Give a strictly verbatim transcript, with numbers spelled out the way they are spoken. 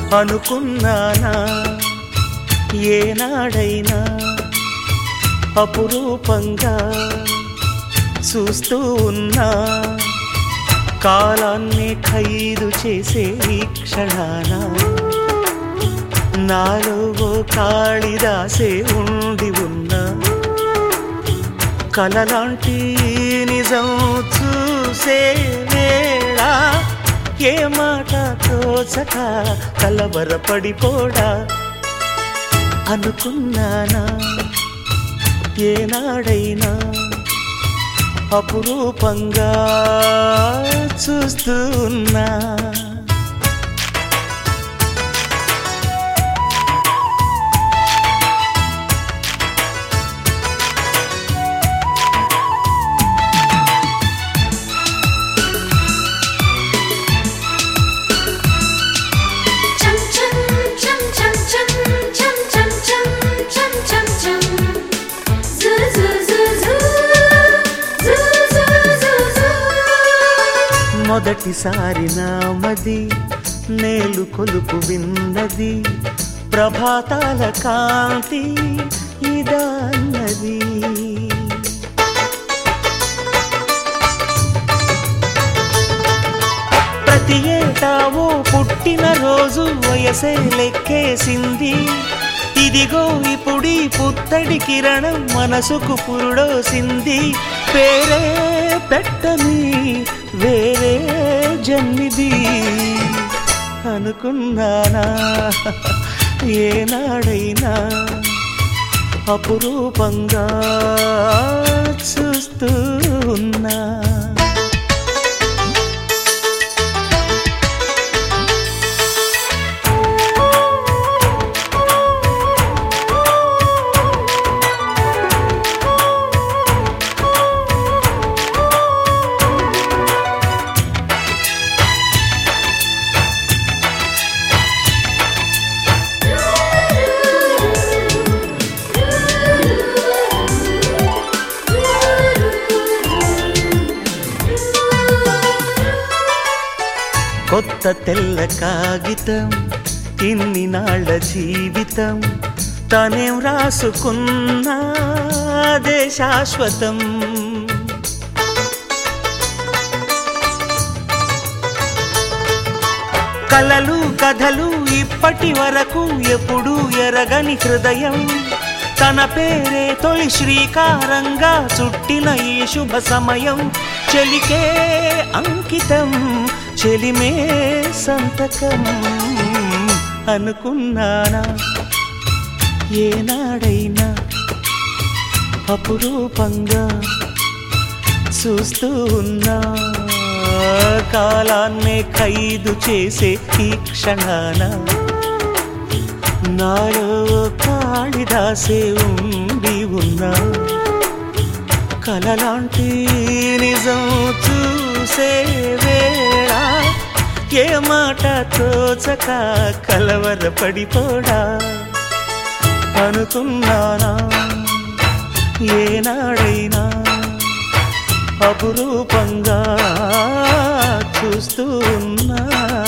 అనుకున్నానా ఏనాడైనా అపురూపంగా చూస్తూ ఉన్నా కాలాన్ని ఖైదు చేసే ఈ క్షణాన నాలో కాళిదాసే ఉండి ఉన్నా కలలాంటి నిజం చూసే వేళ ఏ మాట తోచక కలవరపడిపోడా అనుకున్నానా ఏనాడైనా అపురూపంగా చూస్తూ ఉన్నా మొదటిసారి నామది నేలు కొలుపు విన్నది ప్రభాతాల కాంతి ఇదన్నది ప్రతి ఏటా ఓ పుట్టిన రోజు వయసే లెక్కేసింది ఇదిగో ఇప్పుడి పుత్తడి కిరణం మనసుకు పురుడోసింది పేరే పెట్టని వేరే జన్మిది అనుకున్నానా ఏనాడైనా అపురూపంగా చూస్తూ ఉన్నా కొత్త తెల్ల కాగితం ఇన్ని నాళ్ళ జీవితం తనేం రాసుకున్నా అదే శాశ్వతం కలలు కథలు ఇప్పటి వరకు ఎప్పుడు ఎరగని హృదయం తన పేరే తొలి శ్రీకారంగా చుట్టిన ఈ శుభ సమయం చెలికే అంకితం చెలిమే సంతకం అనుకున్నానా ఏనాడైనా అపురూపంగా చూస్తూ ఉన్నా కాలాన్నే ఖైదు చేసే ఈ క్షణాన నాలో కాళిదాసే ఉండి ఉన్నా కలలాంటి నిజం చూసే వేళ ఏ మాట తోచక కలవరపడిపోడా అనుకున్నానా ఏనాడైనా అపురూపంగా చూస్తూ ఉన్నా